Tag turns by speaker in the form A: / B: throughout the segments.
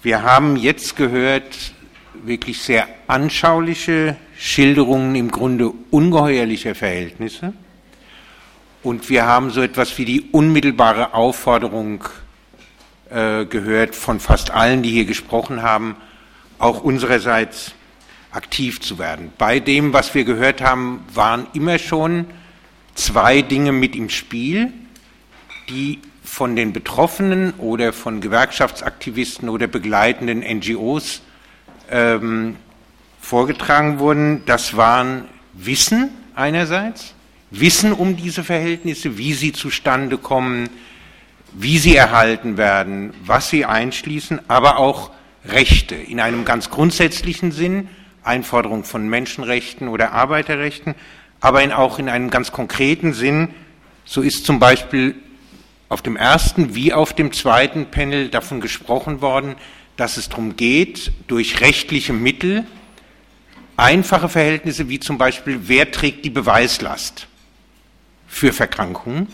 A: Wir haben jetzt gehört wirklich sehr anschauliche Schilderungen im Grunde ungeheuerlicher Verhältnisse. Und wir haben so etwas wie die unmittelbare Aufforderung gehört von fast allen, die hier gesprochen haben, auch unsererseits aktiv zu werden. Bei dem, was wir gehört haben, waren immer schon zwei Dinge mit im Spiel, die von den Betroffenen oder von Gewerkschaftsaktivisten oder begleitenden NGOs vorgetragen wurden. Das waren Wissen einerseits, Wissen um diese Verhältnisse, wie sie zustande kommen, wie sie erhalten werden, was sie einschließen, aber auch Rechte in einem ganz grundsätzlichen Sinn, Einforderung von Menschenrechten oder Arbeiterrechten, aber auch in einem ganz konkreten Sinn. So ist zum Beispiel auf dem ersten wie auf dem zweiten Panel davon gesprochen worden, dass es darum geht, durch rechtliche Mittel einfache Verhältnisse wie zum Beispiel, wer trägt die Beweislast für Erkrankungen,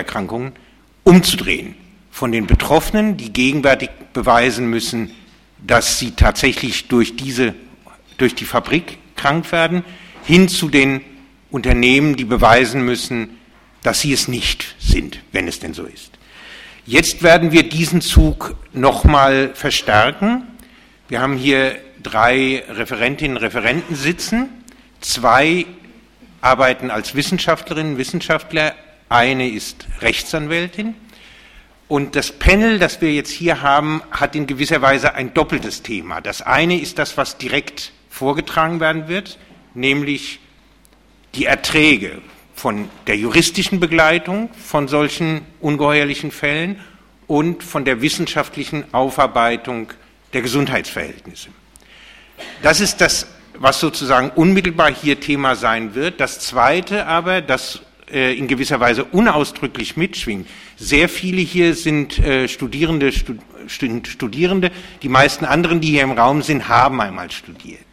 A: umzudrehen. Von den Betroffenen, die gegenwärtig beweisen müssen, dass sie tatsächlich durch die Fabrik krank werden, hin zu den Unternehmen, die beweisen müssen, dass sie es nicht sind, wenn es denn so ist. Jetzt werden wir diesen Zug nochmal verstärken. Wir haben hier 3 Referentinnen und Referenten sitzen. 2 arbeiten als Wissenschaftlerinnen und Wissenschaftler. Eine ist Rechtsanwältin. Und das Panel, das wir jetzt hier haben, hat in gewisser Weise ein doppeltes Thema. Das eine ist das, was direkt vorgetragen werden wird, nämlich die Erträge von der juristischen Begleitung von solchen ungeheuerlichen Fällen und von der wissenschaftlichen Aufarbeitung der Gesundheitsverhältnisse. Das ist das, was sozusagen unmittelbar hier Thema sein wird. Das Zweite aber, das in gewisser Weise unausdrücklich mitschwingt. Sehr viele hier sind Studierende. Die meisten anderen, die hier im Raum sind, haben einmal studiert.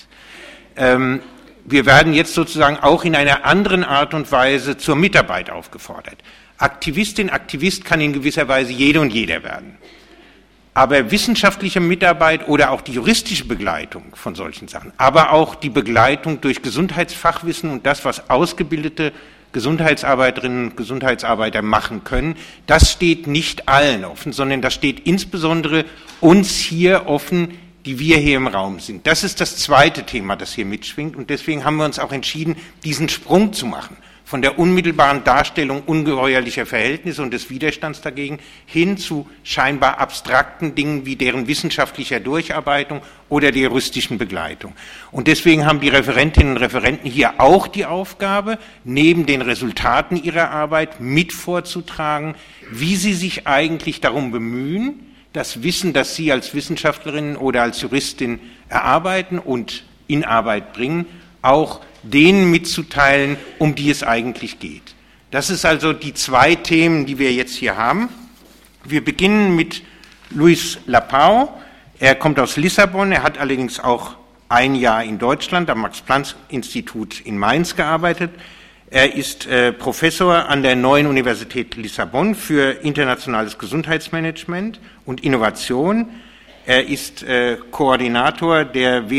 A: Wir werden jetzt sozusagen auch in einer anderen Art und Weise zur Mitarbeit aufgefordert. Aktivistin, Aktivist kann in gewisser Weise jede und jeder werden. Aber wissenschaftliche Mitarbeit oder auch die juristische Begleitung von solchen Sachen, aber auch die Begleitung durch Gesundheitsfachwissen und das, was ausgebildete Gesundheitsarbeiterinnen und Gesundheitsarbeiter machen können, das steht nicht allen offen, sondern das steht insbesondere uns hier offen, die wir hier im Raum sind. Das ist das zweite Thema, das hier mitschwingt, und deswegen haben wir uns auch entschieden, diesen Sprung zu machen, von der unmittelbaren Darstellung ungeheuerlicher Verhältnisse und des Widerstands dagegen hin zu scheinbar abstrakten Dingen wie deren wissenschaftlicher Durcharbeitung oder der juristischen Begleitung. Und deswegen haben die Referentinnen und Referenten hier auch die Aufgabe, neben den Resultaten ihrer Arbeit mit vorzutragen, wie sie sich eigentlich darum bemühen, das Wissen, das Sie als Wissenschaftlerin oder als Juristin erarbeiten und in Arbeit bringen, auch denen mitzuteilen, um die es eigentlich geht. Das ist also die 2 Themen, die wir jetzt hier haben. Wir beginnen mit Luis Lapao. Er kommt aus Lissabon, er hat allerdings auch ein Jahr in Deutschland am Max-Planck-Institut in Mainz gearbeitet. Er ist Professor an der Neuen Universität Lissabon für internationales Gesundheitsmanagement und Innovation. Er ist Koordinator des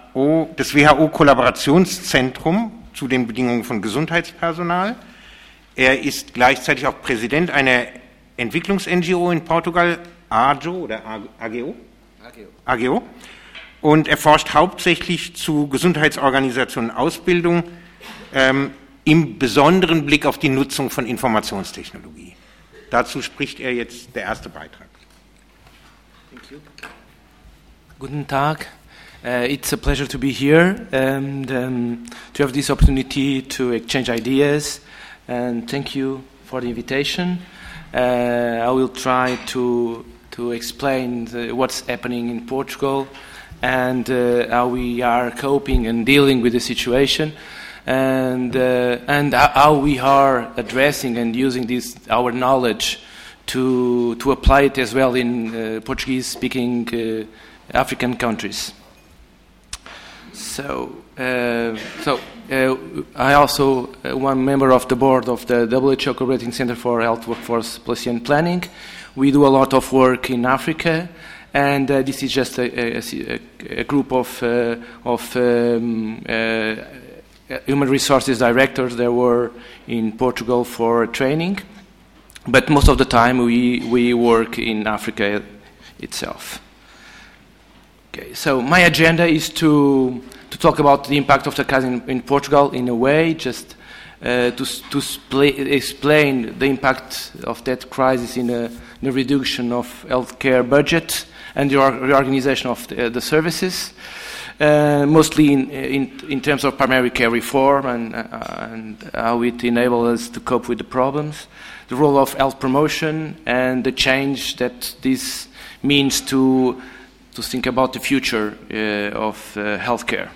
A: WHO-Kollaborationszentrums zu den Bedingungen von Gesundheitspersonal. Er ist gleichzeitig auch Präsident einer Entwicklungs-NGO in Portugal, AGO oder AGO? AGO. Und er forscht hauptsächlich zu Gesundheitsorganisationen und Ausbildung, im besonderen Blick auf die Nutzung von Informationstechnologie. Dazu spricht er jetzt der erste Beitrag.
B: Thank you. Guten Tag. It's a pleasure to be here and to have this opportunity to exchange ideas. And thank you for the invitation. I will try to explain what's happening in Portugal and how we are coping and dealing with the situation. And how we are addressing and using our knowledge to apply it as well in Portuguese-speaking African countries. I also one member of the board of the WHO Cooperating Center for Health Workforce Policy and Planning. We do a lot of work in Africa, And this is just a group of human resources directors that were in Portugal for training. But most of the time we work in Africa itself. Okay, so my agenda is to talk about the impact of the crisis in Portugal in a way, just to explain the impact of that crisis in a reduction of healthcare budget and the reorganization of the services, mostly in terms of primary care reform and how it enables us to cope with the problems, the role of health promotion, and the change that this means to think about the future of healthcare.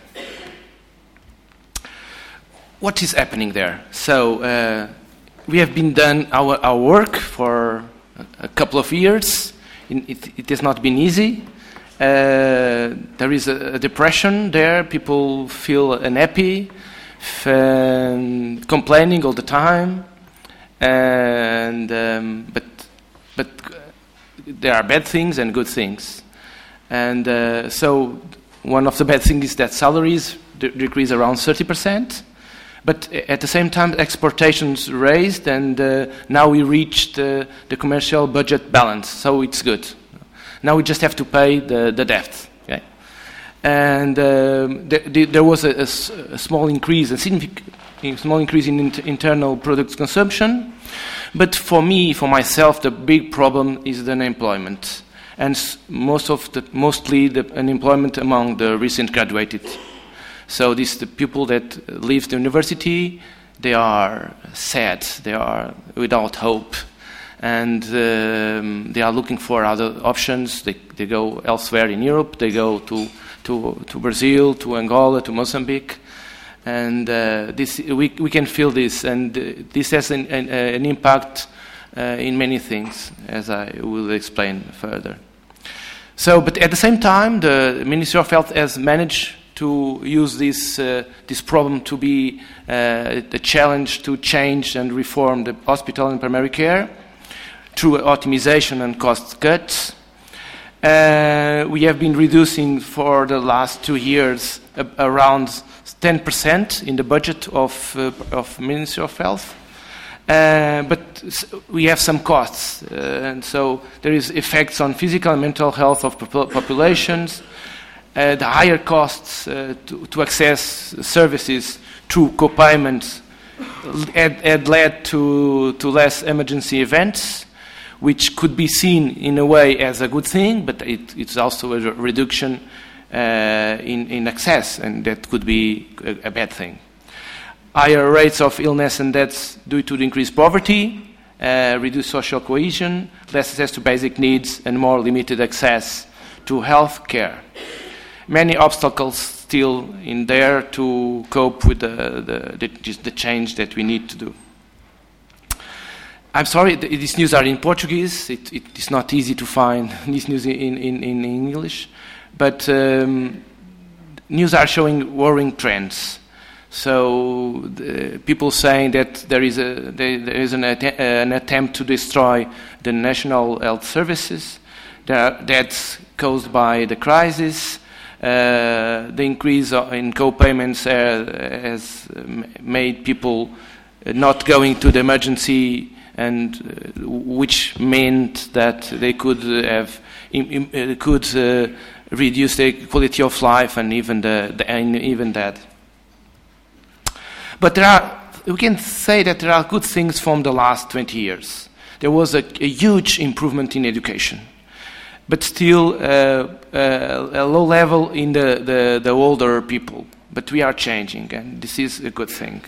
B: What is happening there? So we have been done our work for a couple of years. It has not been easy. There is a depression there. People feel unhappy, complaining all the time, and but there are bad things and good things. And so one of the bad things is that salaries decrease around 30%. But at the same time, exportations raised, and now we reached the commercial budget balance, so it's good. Now we just have to pay the debt. Okay? And there was a small increase, a significant small increase in internal product consumption. But for myself, the big problem is the unemployment, and mostly the unemployment among the recent graduated. So the people that leave the university, they are sad, they are without hope, and they are looking for other options. They go elsewhere in Europe, they go to Brazil, to Angola, to Mozambique, and we can feel this, and this has an impact in many things, as I will explain further. So, but at the same time, the Ministry of Health has managed to use this problem to be a challenge to change and reform the hospital and primary care through optimization and cost cuts. We have been reducing for the last 2 years around 10% in the budget of Ministry of Health. But we have some costs, and so there is effects on physical and mental health of populations. The higher costs to access services through co-payments had led to less emergency events, which could be seen in a way as a good thing, but it's also a reduction in access, and that could be a bad thing. Higher rates of illness and deaths due to the increased poverty, reduced social cohesion, less access to basic needs, and more limited access to health care. Many obstacles still in there to cope with the change that we need to do. I'm sorry, these news are in Portuguese. It is not easy to find these news in English, but news are showing worrying trends. So people saying that there is an attempt to destroy the national health services. That's caused by the crisis. The increase in co-payments has made people not going to the emergency, and which meant that they could reduce the quality of life and even that. But we can say that there are good things from the last 20 years. There was a huge improvement in education, but still a low level in the older people. But we are changing, and this is a good thing.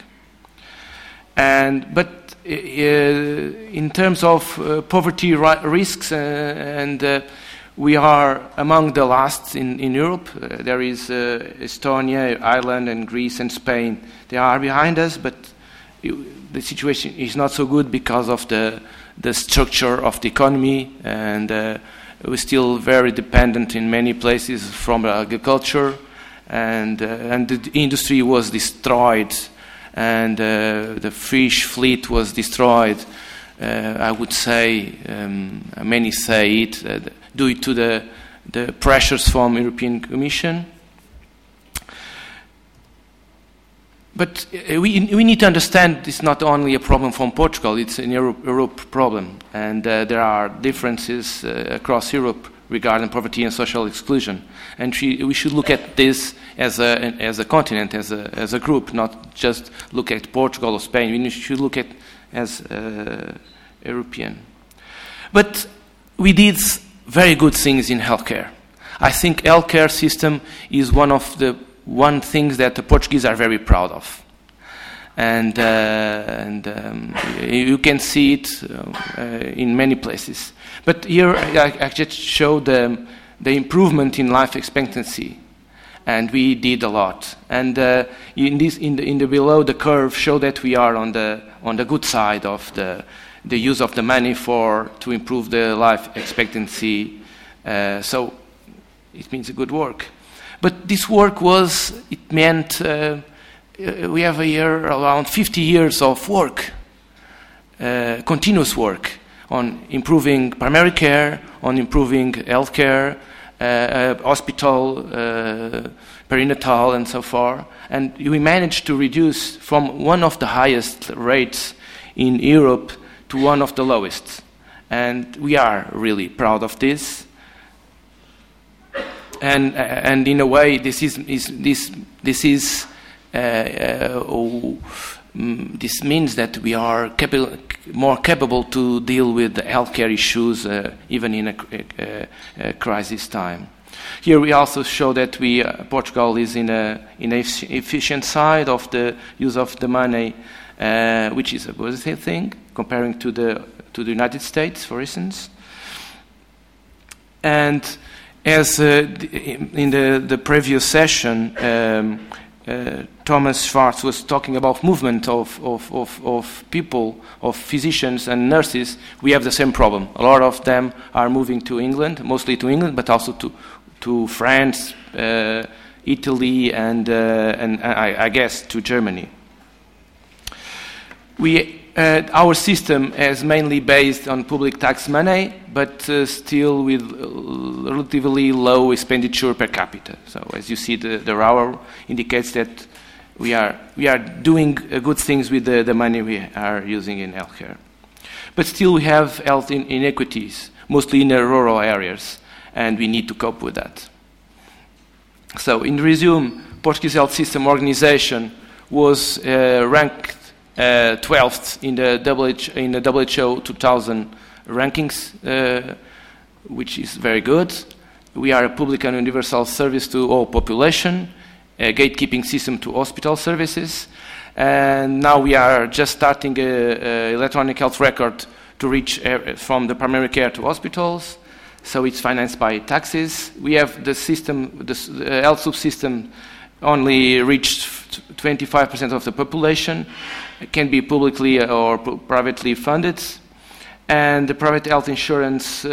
B: But in terms of poverty risks, we are among the last in Europe. There is Estonia, Ireland, and Greece and Spain. They are behind us, but the situation is not so good because of the structure of the economy, and we're still very dependent in many places from agriculture, and the industry was destroyed, and the fish fleet was destroyed. I would say, many say it, due to the the pressures from European Commission. But we need to understand it's not only a problem from Portugal, it's an Europe problem. And there are differences across Europe regarding poverty and social exclusion. And we should look at this as a continent, as a group, not just look at Portugal or Spain. We should look at as European. But we did very good things in healthcare. I think healthcare system is one things that the Portuguese are very proud of, and you can see it in many places. But here I just show the improvement in life expectancy, and we did a lot. And in the below the curve show that we are on the good side of the use of the money to improve the life expectancy. So it means a good work. But this work meant we have a year around 50 years of work, continuous work on improving primary care, on improving healthcare, hospital, perinatal, and so forth. And we managed to reduce from one of the highest rates in Europe to one of the lowest. And we are really proud of this. And in a way, this means that we are more capable to deal with the healthcare issues, even in a crisis time. Here we also show that Portugal is in an efficient side of the use of the money, which is a positive thing comparing to the United States, for instance. And as in the previous session, Thomas Schwartz was talking about movement of people, of physicians and nurses. We have the same problem. A lot of them are moving to England, mostly to England, but also to France, Italy, and I guess to Germany. Our system is mainly based on public tax money, but still with relatively low expenditure per capita. So as you see, the RAW indicates that we are doing good things with the money we are using in healthcare. But still we have health inequities, mostly in the rural areas, and we need to cope with that. So in resume, Portuguese health system organization was ranked 12th in the WHO 2000 rankings, which is very good. We are a public and universal service to all population, a gatekeeping system to hospital services, and now we are just starting an electronic health record to reach from the primary care to hospitals. So it's financed by taxes. We have the system, the health subsystem only reached 25% of the population. It can be publicly or privately funded, and the private health insurance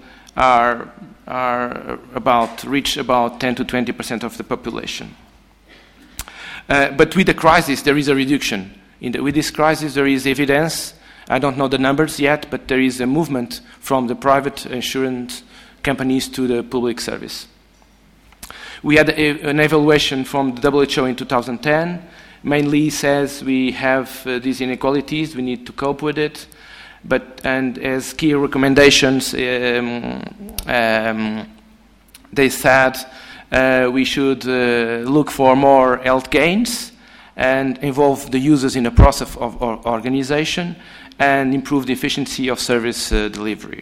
B: reach about 10 to 20% of the population. But with the crisis, there is a reduction. With this crisis, there is evidence. I don't know the numbers yet, but there is a movement from the private insurance companies to the public service. We had an evaluation from the WHO in 2010, mainly says we have these inequalities, we need to cope with it, and as key recommendations, they said we should look for more health gains and involve the users in the process of organization and improve the efficiency of service delivery.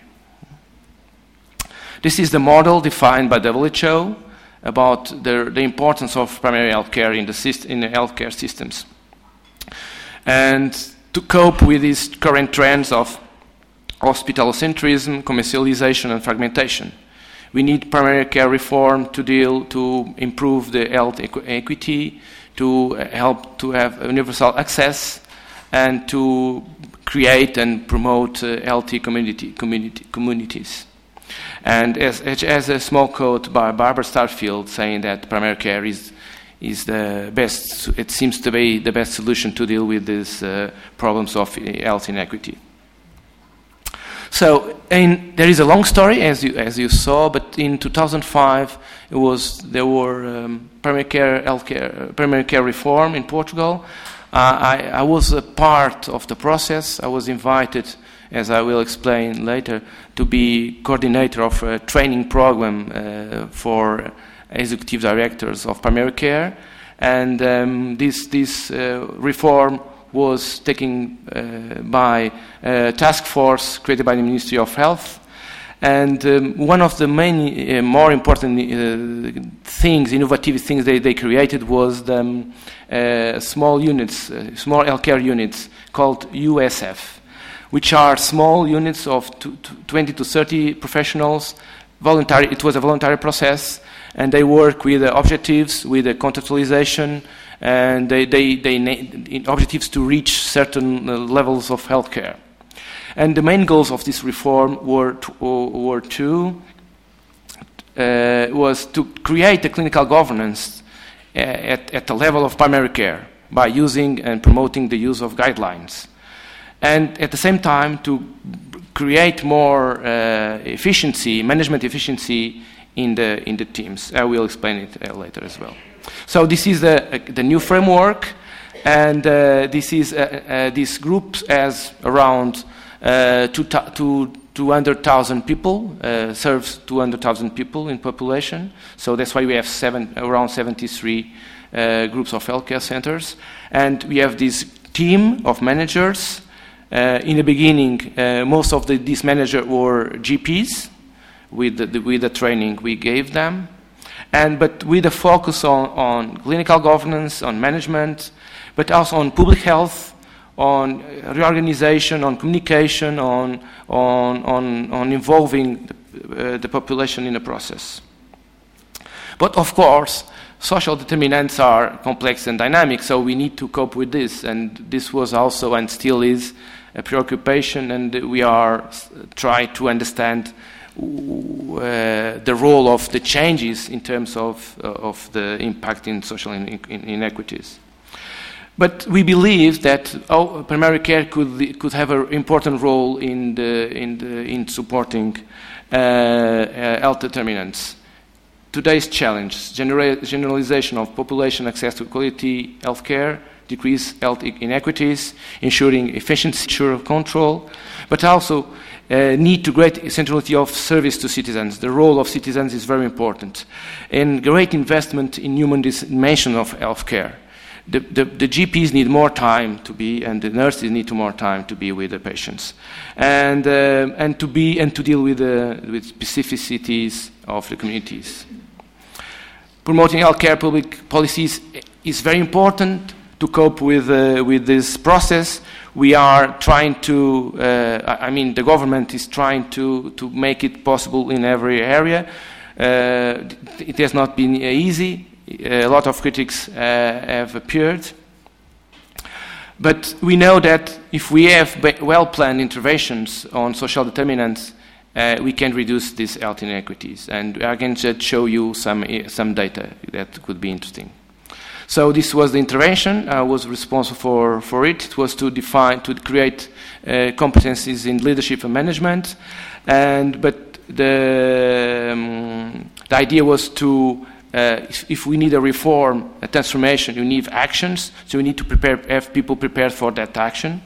B: This is the model defined by WHO about the importance of primary health care in the healthcare systems. And to cope with these current trends of hospitalocentrism, commercialization, and fragmentation, we need primary care reform to improve the health equity, to help to have universal access, and to create and promote healthy communities. And as a small quote by Barbara Starfield saying that primary care is the best, it seems to be the best solution to deal with these problems of health inequity. So there is a long story, as you saw, but in 2005 there were primary care reform in Portugal. I was a part of the process. I was invited, as I will explain later, to be coordinator of a training program for executive directors of primary care, and this reform was taken by a task force created by the Ministry of Health. And one of the main, more important innovative things they created was the small healthcare units called USF, which are small units of 20 to 30 professionals. Voluntary. It was a voluntary process, and they work with the objectives, with the contextualization, and they objectives to reach certain levels of healthcare. And the main goals of this reform were to create a clinical governance at the level of primary care by using and promoting the use of guidelines, and at the same time to create more management efficiency in the teams. I will explain it later as well. So this is the new framework, and this group has around 200,000 people, serves 200,000 people in population. So that's why we have around 73 groups of healthcare centers, and we have this team of managers. In the beginning, most of these managers were GPs with the training we gave them, but with a focus on clinical governance, on management, but also on public health, on reorganization, on communication, on involving the population in the process. But of course, social determinants are complex and dynamic, so we need to cope with this. And this was also and still is a preoccupation, and we are trying to understand the role of the changes in terms of the impact in social inequities. But we believe that primary care could have an important role in supporting health determinants. Today's challenge: generalization of population access to quality health care, decrease health inequities, ensuring efficiency, ensure control, but also need to great centrality of service to citizens. The role of citizens is very important, and great investment in human dimension of health care. The GPs need more time to be, and the nurses need more time to be with the patients, and to deal with specificities of the communities. Promoting healthcare public policies is very important to cope with this process. We are trying to, the government is trying to make it possible in every area. It has not been easy. A lot of critics have appeared. But we know that if we have well-planned interventions on social determinants, we can reduce these health inequities. And I can just show you some data that could be interesting. So this was the intervention. I was responsible for it. It was to create competencies in leadership and management. But the idea was to, if we need a reform, a transformation, you need actions. So we need to have people prepared for that action.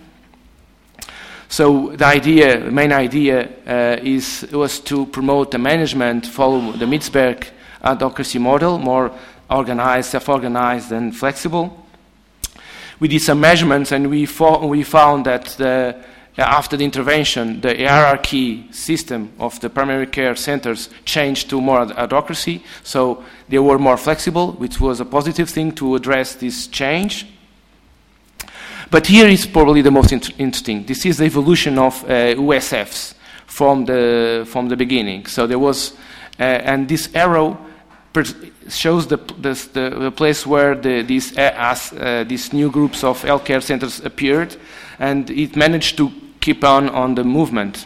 B: So the main idea was to promote the management, follow the Mitzberg advocacy model, more organized, self-organized, and flexible. We did some measurements, and we found that after the intervention, the hierarchy system of the primary care centers changed to more advocacy, so they were more flexible, which was a positive thing to address this change. But here is probably the most interesting. This is the evolution of USFs from the beginning. So there was, and this arrow shows the place where these new groups of healthcare centers appeared, and it managed to keep on the movement.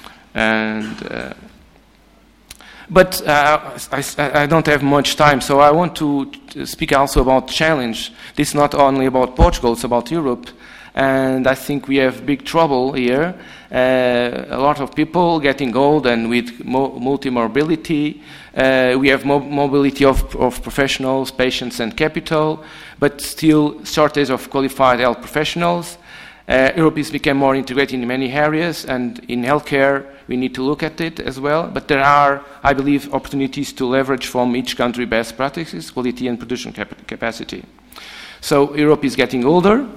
B: But I don't have much time, so I want to speak also about challenge. This is not only about Portugal, it's about Europe, and I think we have big trouble here. a lot of people getting old and with multi-morbidity. We have mobility of professionals, patients, and capital, but still shortage of qualified health professionals. Europe has become more integrated in many areas, and in healthcare we need to look at it as well. But there are, I believe, opportunities to leverage from each country best practices, quality and production capacity. So Europe is getting older.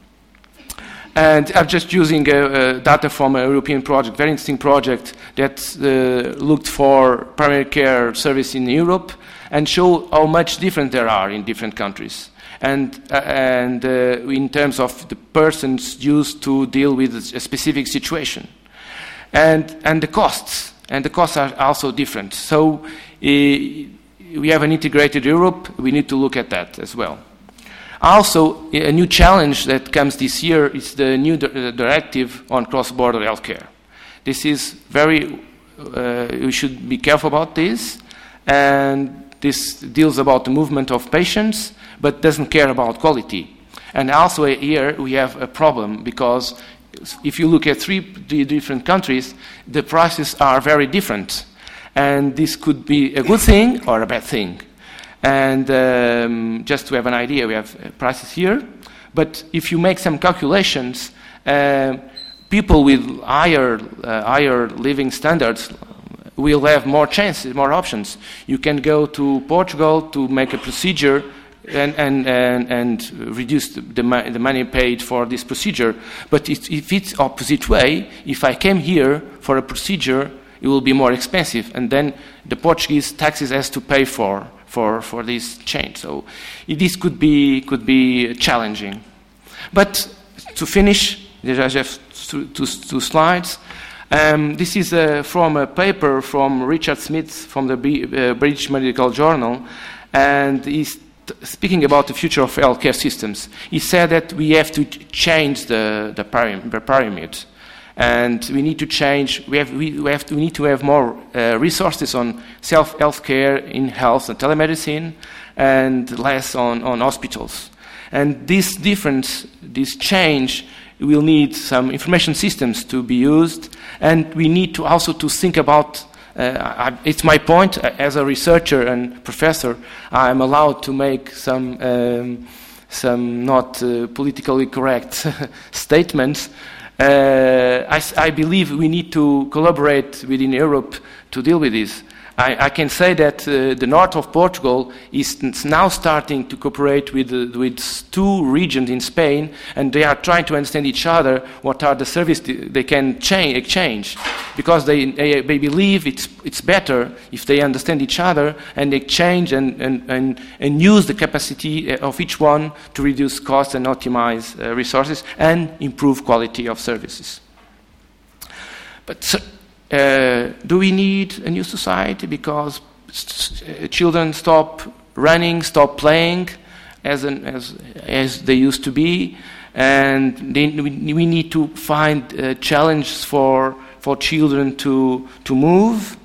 B: And I'm just using data from a European project, very interesting project that looked for primary care service in Europe and show how much different there are in different countries. And in terms of the persons used to deal with a specific situation. And the costs are also different. So we have an integrated Europe, we need to look at that as well. Also, a new challenge that comes this year is the new directive on cross-border healthcare. This is very, we should be careful about this, and this deals about the movement of patients, but doesn't care about quality. And also here we have a problem, because if you look at three different countries, the prices are very different. And this could be a good thing or a bad thing. And just to have an idea, we have prices here. But if you make some calculations, people with higher living standards will have more chances, more options. You can go to Portugal to make a procedure and reduce the money paid for this procedure. But if it's opposite way, if I came here for a procedure, it will be more expensive, and then the Portuguese taxes has to pay for this change. So this could be challenging. But to finish, I have two slides. This is from a paper from Richard Smith from the British Medical Journal, and he's speaking about the future of healthcare systems. He said that we have to change the pyramid. And we need to change. We need to have more resources on healthcare in health and telemedicine, and less on hospitals. And this difference, this change, will need some information systems to be used, and we need to also to think about. It's my point as a researcher and professor. I'm allowed to make some not politically correct statements. I believe we need to collaborate within Europe to deal with this. I can say that the north of Portugal is now starting to cooperate with two regions in Spain, and they are trying to understand each other, what are the services they can exchange, because they believe it's better if they understand each other and exchange and use the capacity of each one to reduce costs and optimize resources and improve quality of services. But do we need a new society because children stop running, stop playing as they used to be, and we need to find challenges for children to move,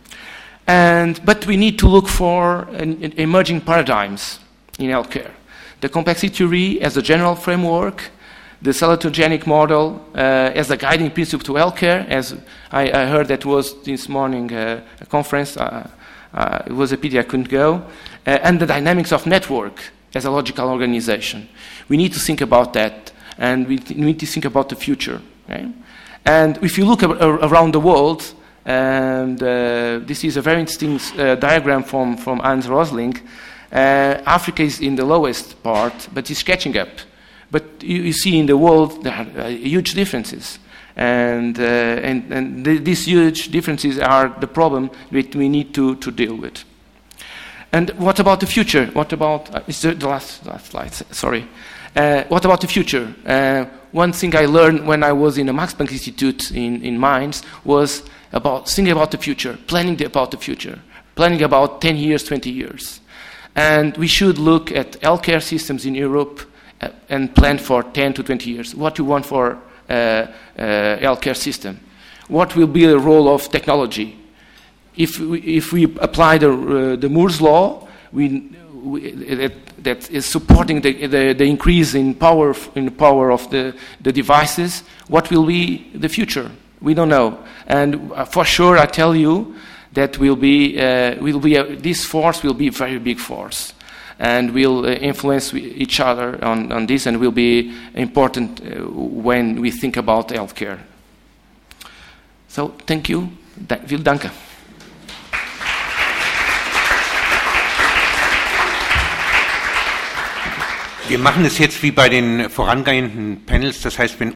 B: but we need to look for emerging paradigms in healthcare. The complexity theory as a general framework, the salutogenic model as a guiding principle to healthcare, as I heard that was this morning a conference. It was a pity I couldn't go. And the dynamics of network as a logical organization. We need to think about that, and we need to think about the future. Okay? And if you look around the world, and this is a very interesting diagram from Hans Rosling, Africa is in the lowest part, but it's catching up. But you see in the world there are huge differences, and these huge differences are the problem that we need to deal with. And what about the future? What about it's the last slide? Sorry. What about the future? One thing I learned when I was in the Max Planck Institute in Mainz was about thinking about the future, planning about the future, planning about 10 years, 20 years, and we should look at healthcare systems in Europe. And plan for 10 to 20 years. What you want for healthcare system? What will be the role of technology? If we apply the Moore's law, that is supporting the increase in power of the devices, what will be the future? We don't know. And for sure, I tell you that this force will be a very big force. And will influence each other on this, and will be important when we think about healthcare. So, thank you. Vielen Dank.
A: Wir machen es jetzt wie bei den vorangehenden Panels, das heißt, wenn